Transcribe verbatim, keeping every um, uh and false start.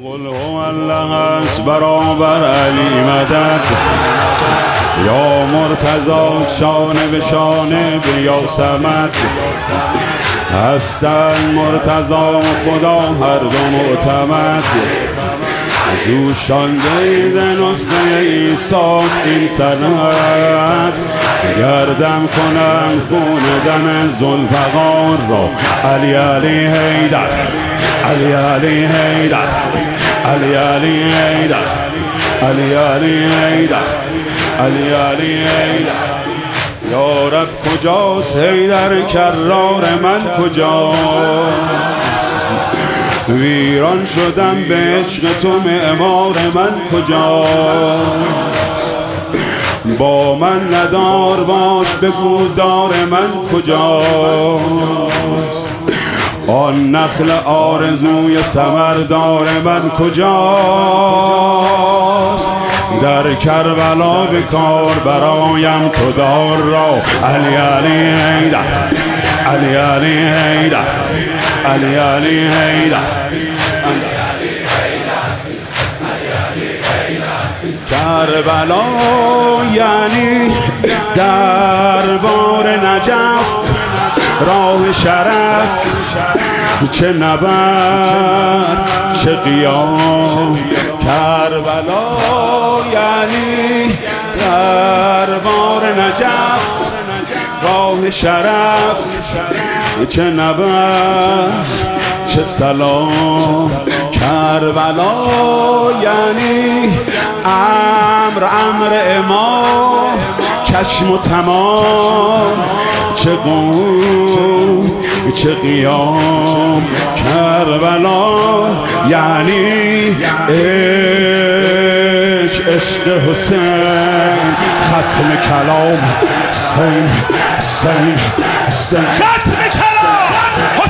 قل هو الله است برابر علی مدد، یا مرتضی شانه به شانه به یا صمد. هستن مرتضی و خدا هر دو معتمد، جوشانده ز نسخه عیساست این سند. گردم کنم خون دم ذوالفقار را، علی علی حیدر، علی علی حیدر، علی علی حیدر، علی علی حیدر، علی علی حیدر. یا رب کجاست حیدر کرار من کجاست؟ ویران شدم به عشق تو معمار من کجاست؟ با من ندار باش بگو دار من کجاست؟ آن نخل آرزوی ثمردار من کجاست؟ در کربلا به کار برایم تو دار را، علی علی حیدر، علی علی حیدر، علی علی حیدر. کربلا یعنی دربار نجف، راه شرف، چه نبرد چه قیام. کربلا یعنی دربار نجف، راه شرف، چه نبرد چه سلام. کربلا یعنی امر امر امام، چشم و تمام، چه قوم چه قیام. کربلا یعنی عشق عشق حسین، ختم کلام حسین حسین حسین، ختم کلام